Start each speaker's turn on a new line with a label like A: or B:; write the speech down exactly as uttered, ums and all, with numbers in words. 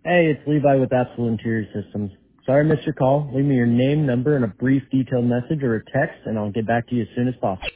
A: Hey, it's Levi with Absolute Interior Systems. Sorry I missed your call. Leave me your name, number, and a brief detailed message or a text, and I'll get back to you as soon as possible.